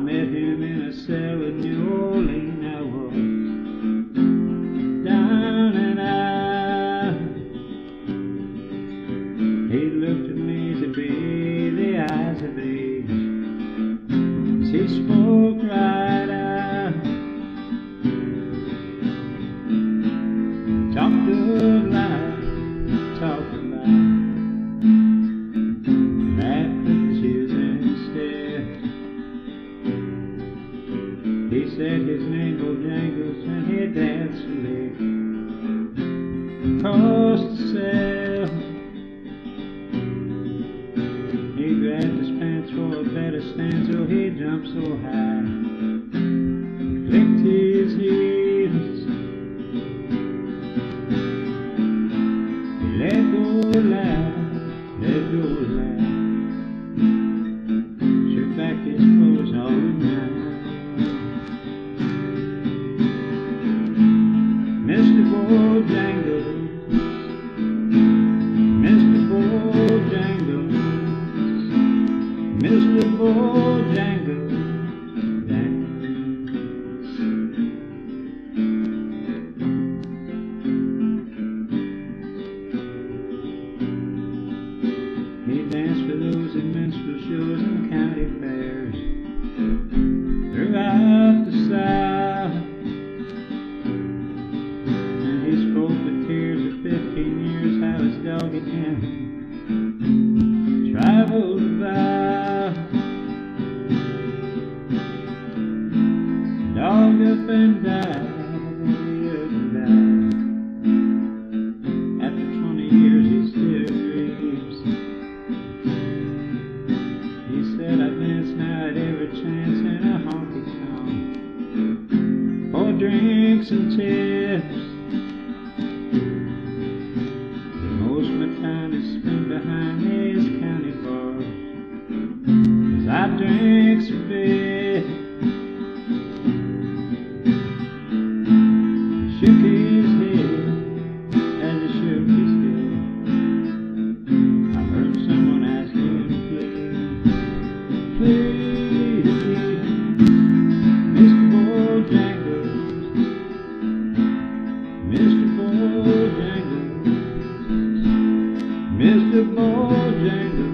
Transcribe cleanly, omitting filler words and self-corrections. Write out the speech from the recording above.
met him in a cell in New Orleans. I was down and out. He looked at me to be the eyes of age. He spoke right out, talked good loud, talked about laughed at his instead. He said his name was Jangles and he danced a lick across the cell. He grabbed his pants for a better stand, so he jumped so high, clicked his heels. He let go loud, let go loud, shook back his clothes all night. Mr. Bojangles, Mr. Bojangles, Mr. Bojangles, dance. He danced for those in minstrel shows and county fairs throughout the South. And he spoke with tears of 15 years how his dog and him traveled about. Dog up and died, after 20 years he still grieves. He said, I dance now at every chance in a honky tonk for drinks and tips. But most of my time is spent behind these county bars as I drink a bit. He shook his head as he shook his head. I heard someone ask him, please, Mr. Bojangles, Mr. Bojangles, Mr. Bojangles.